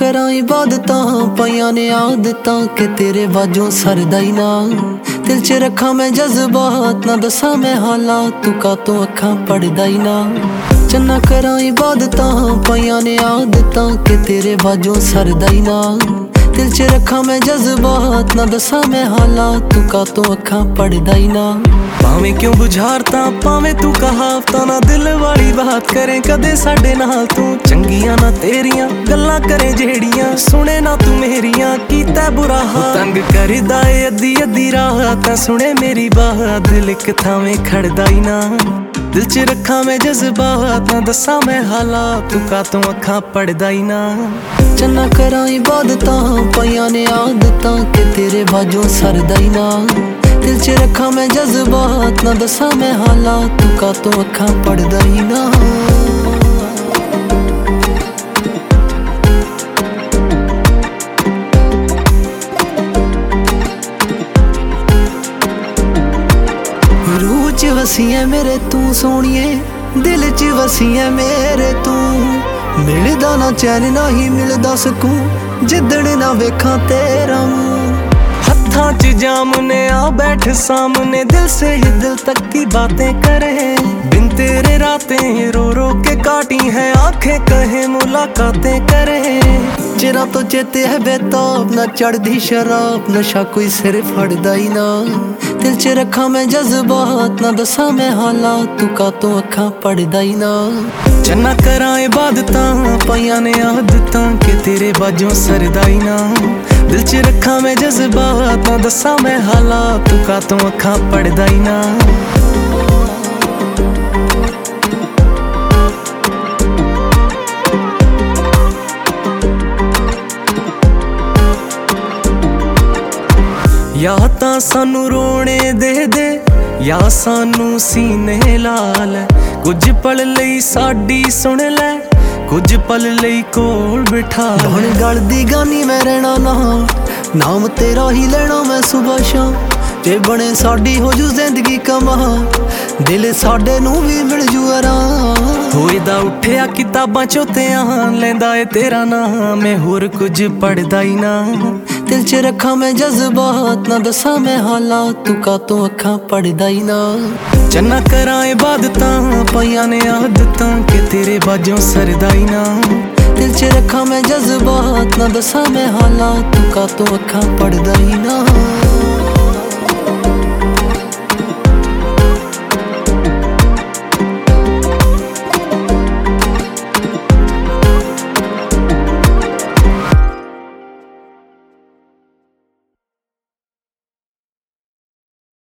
ਕਰਾਂ ਇਬਾਦਤਾਂ ਪਈਆਂ ਨੇ ਆਦਤਾਂ ਕਿ ਤੇਰੇ ਬਾਝੋਂ ਸਰਦਾ ਹੀ ਨਾ। ਦਿਲ 'ਚ ਰੱਖਾਂ ਮੈਂ ਜਜ਼ਬਾਤ ਨਾ ਦੱਸਾਂ ਮੈਂ ਹਾਲਾਤ ਤੂੰ ਕਾਤੋਂ ਅੱਖਾਂ ਪੜਦਾ ਹੀ ਨਾ। ਚੰਨਾ ਕਰਾਂ ਇਬਾਦਤਾਂ ਪਈਆਂ ਨੇ ਆਦਤਾਂ ਕਿ ਤੇਰੇ ਬਾਝੋਂ ਸਰਦਾ ਹੀ ਨਾ। ਦਿਲ 'ਚ ਰੱਖਾਂ ਮੈਂ ਜਜ਼ਬਾਤ ਨਾ ਦੱਸਾਂ ਮੈਂ ਹਾਲਾਤ ਤੂੰ ਕਾਤੋਂ ਅੱਖਾਂ ਪੜਦਾ ਹੀ ਨਾ। ਭਾਵੇਂ ਕਿਉਂ ਬੁਝਾਰਤਾਂ ਪਾਵੇਂ ਤੂੰ ਕਹਾਵਤਾਂ ਨਾ ਦਿਲ ਵਾਲੀ ਬਾਤ ਕਰੇ ਕਦੇ ਸਾਡੇ ਨਾਲ ਤੂੰ। ਚੰਗੀਆਂ ਨਾ ਤੇਰੀਆਂ ਗੱਲਾਂ ਕਰੇ ਜਿਹੜੀਆਂ ਸੁਣੇ ਨਾ ਤੂੰ ਮੇਰੀਆਂ ਕੀਤਾ ਬੁਰਾ ਹਾਲ। ਤੰਗ ਕਰਦਾ ਏ ਅੱਧੀ ਅੱਧੀ ਰਾਤ ਤਾਂ ਸੁਣੇ ਮੇਰੀ ਬਾਤ ਦਿਲ ਇੱਕ ਥਾਵੇਂ ਖੜਦਾ ਹੀ ਨਾ। ਦਿਲ 'ਚ ਰੱਖਾਂ ਮੈਂ ਜਜ਼ਬਾਤ ਨਾ ਦੱਸਾਂ ਮੈਂ ਹਾਲਾਤ ਤੂੰ ਕਾਤੋਂ ਅੱਖਾਂ ਪੜਦਾ ਹੀ ਨਾ। ਚੰਨਾ ਕਰਾਂ ਇਬਾਦਤਾਂ ਪਈਆਂ ਨੇ ਆਦਤਾਂ ਕਿ ਤੇਰੇ ਬਾਝੋਂ ਸਰਦਾ ਹੀ ਨਾ। ਦਿਲ 'ਚ ਰੱਖਾਂ ਮੈਂ ਜਜ਼ਬਾਤ ਨਾ ਦੱਸਾਂ ਮੈਂ ਹਾਲਾਤ ਤੂੰ ਕਾਤੋਂ ਅੱਖਾਂ ਪੜਦਾ ਹੀ ਨਾ। ਰੂਹ 'ਚ ਵਸੀ ਐ ਮੇਰੇ ਤੂੰ ਸੋਹਣੀਏ ਦਿਲ 'ਚ ਵਸੀ ਐ ਮੇਰੇ ਤੂੰ। ਮਿਲਦਾ ਨਾ ਚੈਨ ਨਾ ਹੀ ਮਿਲਦਾ ਸਕੂਨ ਜਿੱਦਣ ਨਾ ਵੇਖਾਂ ਤੇਰਾ ਮੂੰਹ। हत्था च जामने आ बैठ सामने दिल से ही दिल तक की बातें करे। बिन तेरे रातें रो रो के काटी है आंखें कहे मुलाकातें करे। चिरा तो चेते है बेताब ना चढ़दी शराब नशा कोई सिर फड़दा ही ना। दिल 'ਚ रखा मैं जज्बात ना दसा मैं हालात तू कातों अखां पड़दा ही ना। चन्ना करां इबादतां पईयां ने आदतां कि तेरे बाझों सरदा ही ना। दिल 'ਚ रखा मैं जज्बात ना दसा मैं हालात तू कातों अखां पड़दा ही ना। या तां सानू रोने दे दे या सानू सीने ला लै। कुछ पल लई साडी सुन लै कुछ पल लई कोल बिठा लै। हुण गलदी गानी मैं रहना ना नाम तेरा ही लेना मैं सुबह शाम। जे बने साडी हो जू जिंदगी कमा दिल साडे नू भी मिल जू आराम। होएदा उठिया किताबां चों ध्यान लैंदा ए तेरा नाम मैं होर कुछ पढ़दा ही ना। दिल 'ਚ रखा मैं जज्बात ना दसा मैं हालात तू कातों अखां पड़दा ही ना। चन्ना करां इबादतां पईयां ने आदतां कि तेरे बाझों सरदा ही ना। दिल 'ਚ रखा मैं जज्बात ना दसा मैं हालात तू कातों अखां पड़दा ही ना।